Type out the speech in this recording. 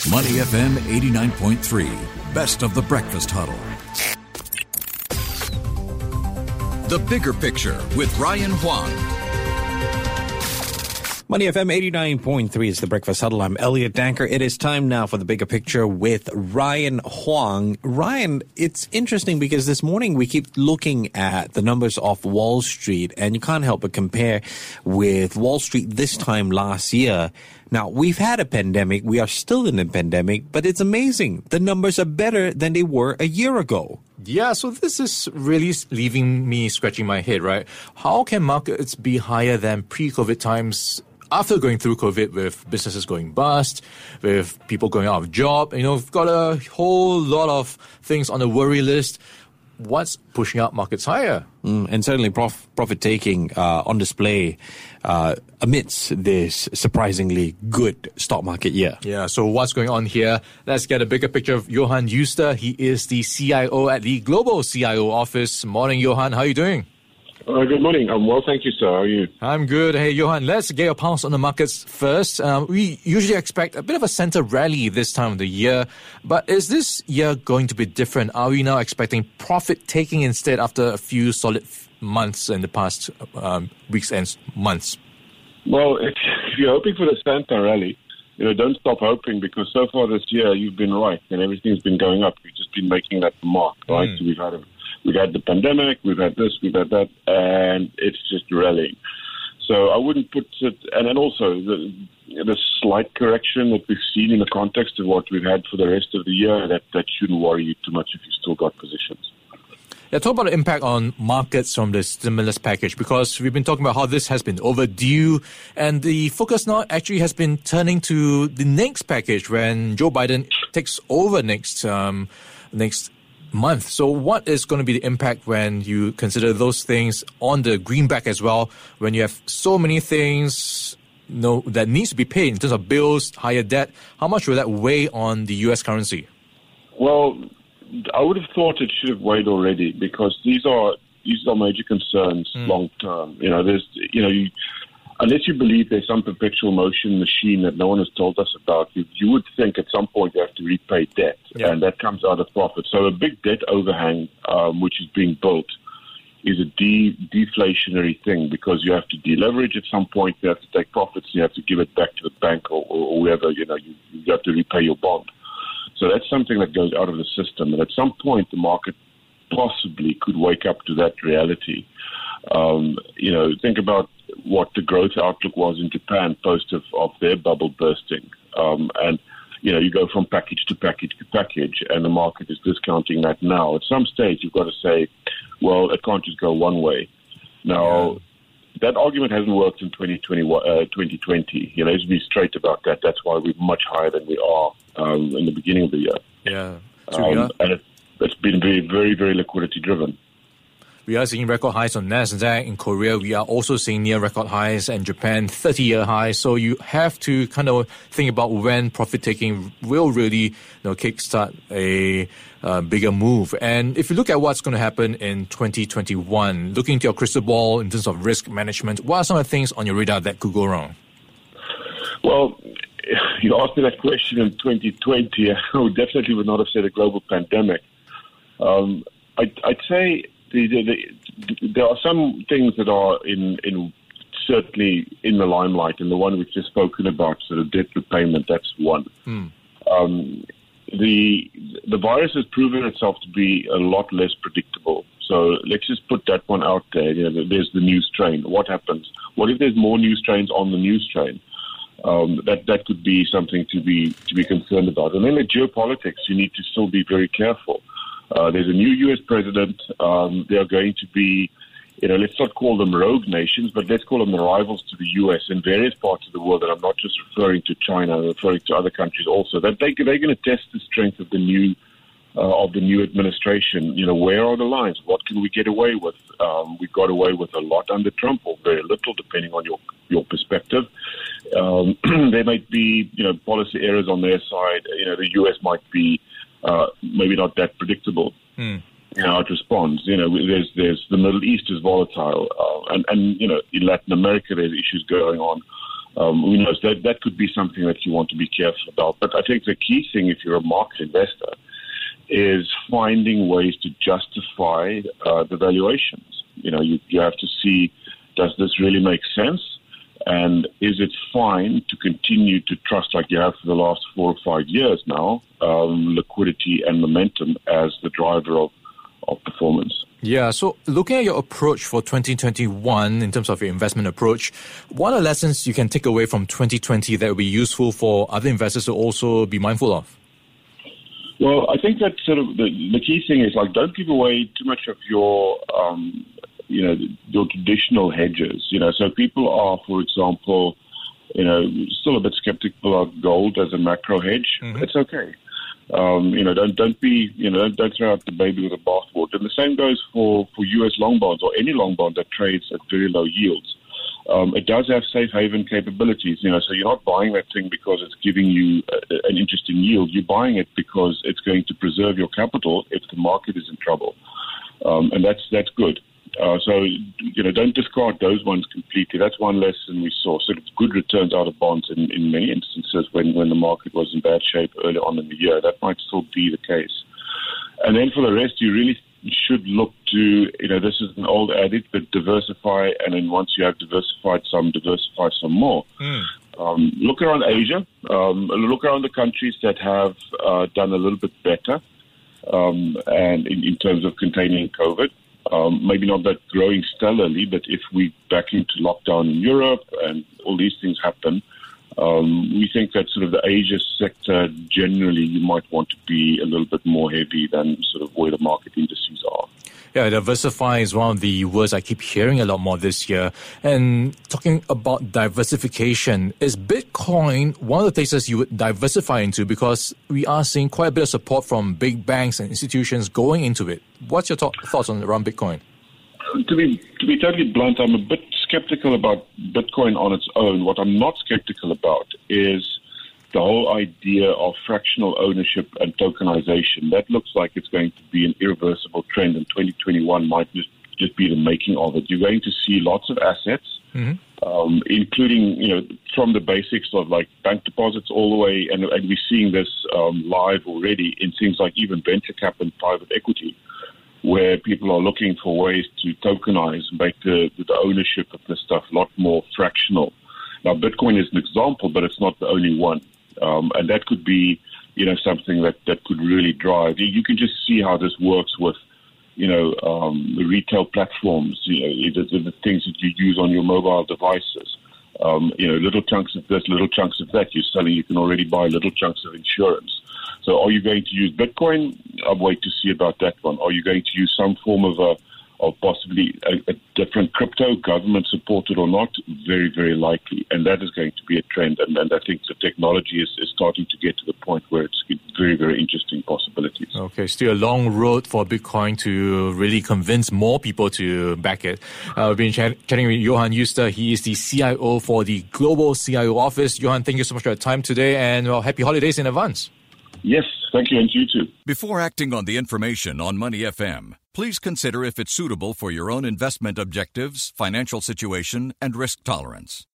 Money FM 89.3, best of the breakfast huddle. The Bigger Picture with Ryan Huang. Money FM 89.3 is the Breakfast Huddle. I'm Elliot Danker. It is time now for the Bigger Picture with Ryan Huang. Ryan, it's interesting because this morning we keep looking at the numbers of Wall Street, and you can't help but compare with Wall Street this time last year. Now, we've had a pandemic. We are still in a pandemic, but it's amazing. The numbers are better than they were a year ago. Yeah, so this is really leaving me scratching my head, right? How can markets be higher than pre-COVID times after going through COVID, with businesses going bust, with people going out of job? You know, we've got a whole lot of things on the worry list. What's pushing up markets higher? And certainly profit-taking on display amidst this surprisingly good stock market year. Yeah, so what's going on here? Let's get a bigger picture of Johan Uster. He is the CIO at the Global CIO Office. Morning, Johan. How are you doing? Good morning. I'm well, thank you, sir. How are you? I'm good. Hey, Johan, let's get your pulse on the markets first. We usually expect a bit of a center rally this time of the year, but is this year going to be different? Are we now expecting profit-taking instead after a few solid months in the past weeks and months? Well, if you're hoping for the Santa rally, don't stop hoping, because so far this year you've been right and everything's been going up. You've just been making that mark, right? So we've had the pandemic, we've had this, we've had that, and it's just rallying. So I wouldn't put it, and then also the slight correction that we've seen in the context of what we've had for the rest of the year, that shouldn't worry you too much if you've still got positions. Yeah, talk about the impact on markets from the stimulus package, because we've been talking about how this has been overdue, and the focus now actually has been turning to the next package when Joe Biden takes over next month. So what is going to be the impact when you consider those things on the greenback as well, when you have so many things that needs to be paid in terms of bills, higher debt? How much will that weigh on the U.S. currency? Well, I would have thought it should have weighed already, because these are major concerns long term. Unless you believe there's some perpetual motion machine that no one has told us about, you would think at some point you have to repay debt, and that comes out of profit. So a big debt overhang, which is being built, is a deflationary thing, because you have to deleverage at some point, you have to take profits, you have to give it back to the bank or whoever, you have to repay your bond. So that's something that goes out of the system, and at some point the market possibly could wake up to that reality. Think about what the growth outlook was in Japan post of their bubble bursting. You go from package to package to package, and the market is discounting that now. At some stage, you've got to say, well, it can't just go one way. Now, that argument hasn't worked in 2020. Let's be straight about that. That's why we're much higher than we are in the beginning of the year. Yeah. And it's been very, very, very liquidity driven. We are seeing record highs on Nasdaq. In Korea, we are also seeing near record highs, and Japan 30-year highs. So you have to kind of think about when profit-taking will really kickstart a bigger move. And if you look at what's going to happen in 2021, looking into your crystal ball in terms of risk management, what are some of the things on your radar that could go wrong? Well, you asked me that question in 2020. I definitely would not have said a global pandemic. I'd say there are some things that are certainly in the limelight, and the one we've just spoken about, sort of debt repayment, that's one. The virus has proven itself to be a lot less predictable. So let's just put that one out there. There's the new strain. What happens? What if there's more new strains on the new strain? That could be something to be concerned about. And then the geopolitics, you need to still be very careful. There's a new U.S. president. They are going to be, let's not call them rogue nations, but let's call them the rivals to the U.S. in various parts of the world. And I'm not just referring to China, I'm referring to other countries also. That they're going to test the strength of the new administration. Where are the lines? What can we get away with? We got away with a lot under Trump, or very little, depending on your perspective. There might be, policy errors on their side. The U.S. might be maybe not that predictable. How it responds. There's the Middle East is volatile, and in Latin America there's issues going on. Who knows? That could be something that you want to be careful about. But I think the key thing, if you're a market investor, is finding ways to justify the valuations. You have to see, does this really make sense? And is it fine to continue to trust, like you have for the last 4 or 5 years now, liquidity and momentum as the driver of performance? Yeah, so looking at your approach for 2021 in terms of your investment approach, what are lessons you can take away from 2020 that will be useful for other investors to also be mindful of? Well, I think that sort of the key thing is, like, don't give away too much of your your traditional hedges. So people are, for example, still a bit skeptical of gold as a macro hedge. Mm-hmm. It's okay. Don't throw out the baby with the bathwater. And the same goes for U.S. long bonds or any long bond that trades at very low yields. It does have safe haven capabilities, so you're not buying that thing because it's giving you an interesting yield. You're buying it because it's going to preserve your capital if the market is in trouble. And that's good. So don't discard those ones completely. That's one lesson we saw. Sort of good returns out of bonds in many instances when the market was in bad shape early on in the year. That might still be the case. And then for the rest, you really should look to, this is an old adage, but diversify, and then once you have diversify some more. Look around Asia, look around the countries that have done a little bit better and in terms of containing COVID. Maybe not that growing stellarly, but if we back into lockdown in Europe and all these things happen, we think that sort of the Asia sector, generally, you might want to be a little bit more heavy than sort of where the market indices are. Yeah, diversify is one of the words I keep hearing a lot more this year. And talking about diversification, is Bitcoin one of the places you would diversify into? Because we are seeing quite a bit of support from big banks and institutions going into it. What's your thoughts around Bitcoin? To be totally blunt, I'm a bit skeptical about Bitcoin on its own. What I'm not skeptical about is the whole idea of fractional ownership and tokenization. That looks like it's going to be an irreversible trend, and 2021 might just be the making of it. You're going to see lots of assets, including, from the basics of like bank deposits all the way, and we're seeing this live already in things like even venture cap and private equity, where people are looking for ways to tokenize and make the ownership of this stuff a lot more fractional. Now, Bitcoin is an example, but it's not the only one. And that could be, something that could really drive. You can just see how this works with, the retail platforms, the things that you use on your mobile devices. Little chunks of this, little chunks of that. You're selling, you can already buy little chunks of insurance. So are you going to use Bitcoin? I'll wait to see about that one. Are you going to use some form of possibly a different crypto, government supported or not? Very, very likely. And that is going to be a trend. And I think the technology is starting to get to the point where it's very, very interesting possibilities. Okay, still a long road for Bitcoin to really convince more people to back it. We've been chatting with Johan Uster. He is the CIO for the Global CIO Office. Johan, thank you so much for your time today, and happy holidays in advance. Yes, thank you, and you too. Before acting on the information on Money FM, please consider if it's suitable for your own investment objectives, financial situation, and risk tolerance.